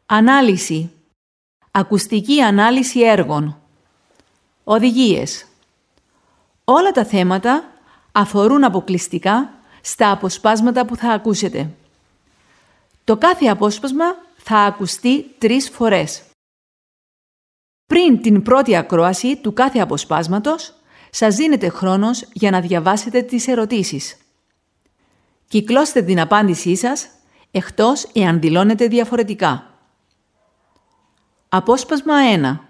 Ανάλυση. Ακουστική ανάλυση έργων. Οδηγίες. Όλα τα θέματα αφορούν αποκλειστικά στα αποσπάσματα που θα ακούσετε. Το κάθε απόσπασμα θα ακουστεί 3 φορές. Πριν την πρώτη ακρόαση του κάθε αποσπάσματος, σας δίνεται χρόνος για να διαβάσετε τις ερωτήσεις. Κυκλώστε την απάντησή σας, εκτός εάν δηλώνετε διαφορετικά. Απόσπασμα 1.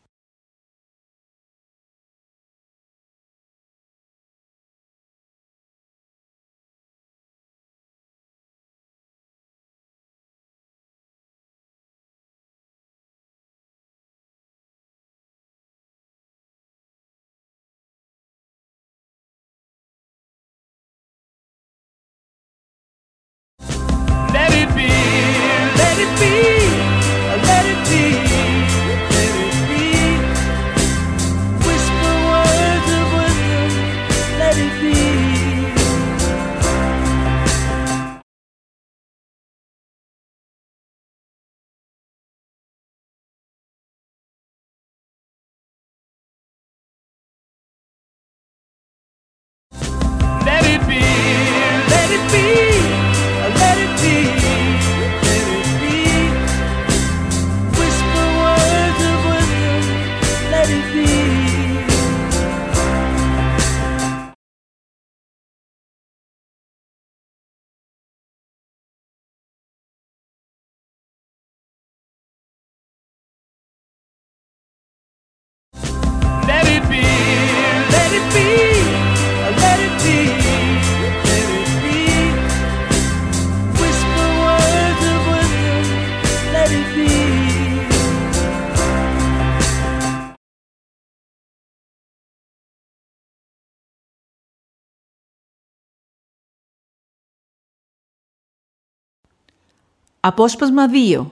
Let it be, let it be, let it be, let it be. Whisper words of wisdom, let it be. Let it be, let it be, let it be, let it be. Whisper words of wisdom, let it be. Let it be, let it be, let it be, let it be. Whisper words of wisdom, let it be. Απόσπασμα 2.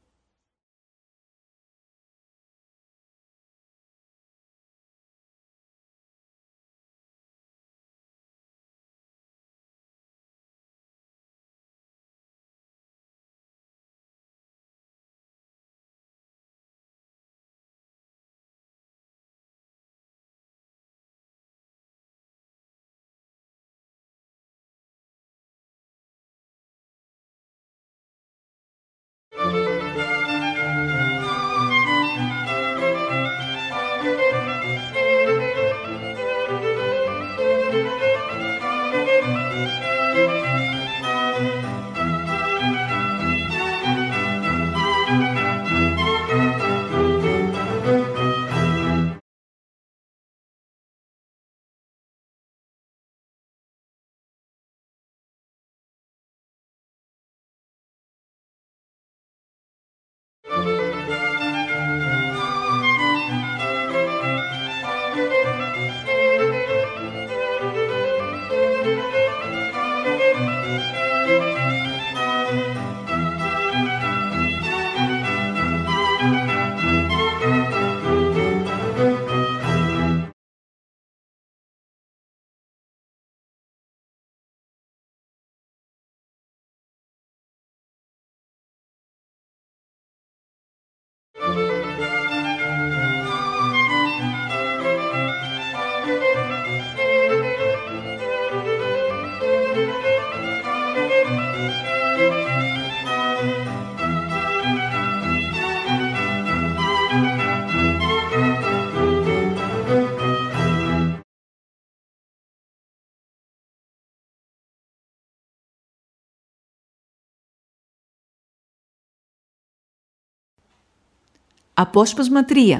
Απόσπασμα 3.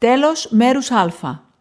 Τέλος μέρους α.